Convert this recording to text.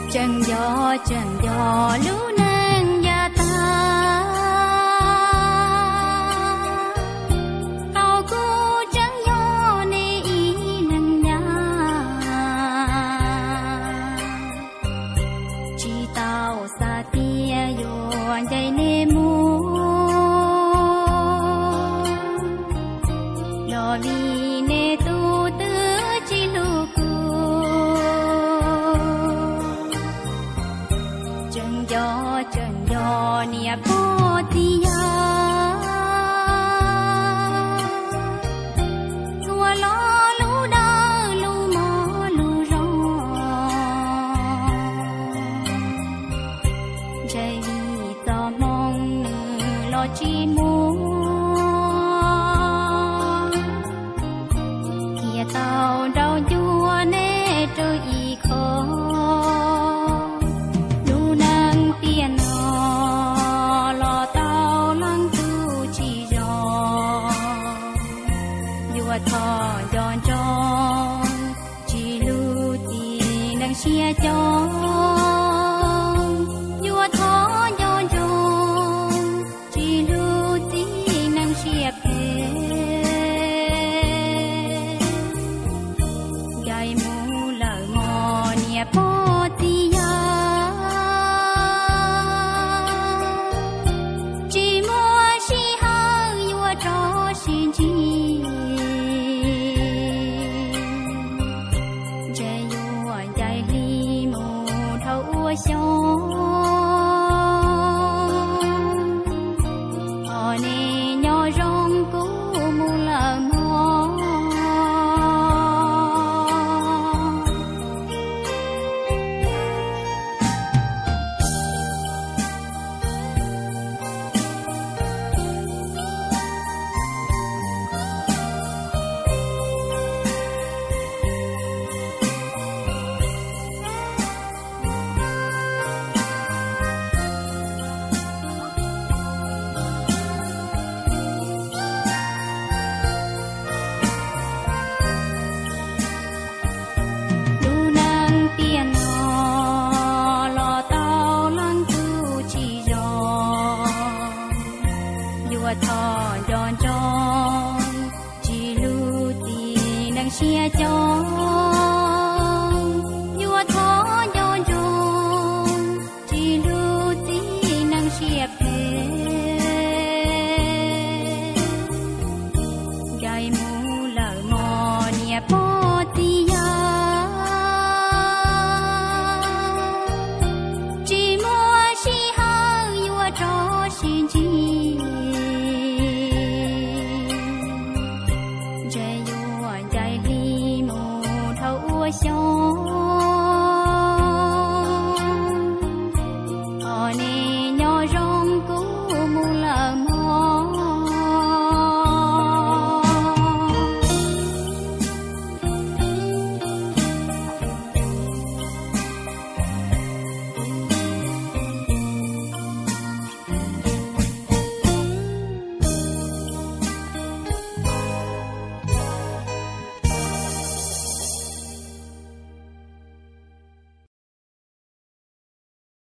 chẳng gió lũ nàng gia ta tao cô chẳng gió nê ý nàng nhà chỉ tao xa tia yo dây nê mu lo vì nê tu tư chỉ lu chân gió nia bó tia thua lo lũ đa lũ mò lũ rong chạy vì tò mong nữ lo chi muốn kia tao đau chua nê trôi y khó thọ giòn tròn chỉ lưu thì nắng xia tròn vua thọ giòn tròn chỉ lưu thì nắng xia phê gai mu lời mò nia po tia chỉ mua xi hao vua trò xin chi ở nè nhỏ rong cũ mu lờ mò thọ giòn tròn chỉ lưu thì nắng xia tròn vua thọ giòn tròn chỉ lưu thì nắng xia phê gai mu lời mò nia po tia chỉ mua xi hao vua trò xin chi xó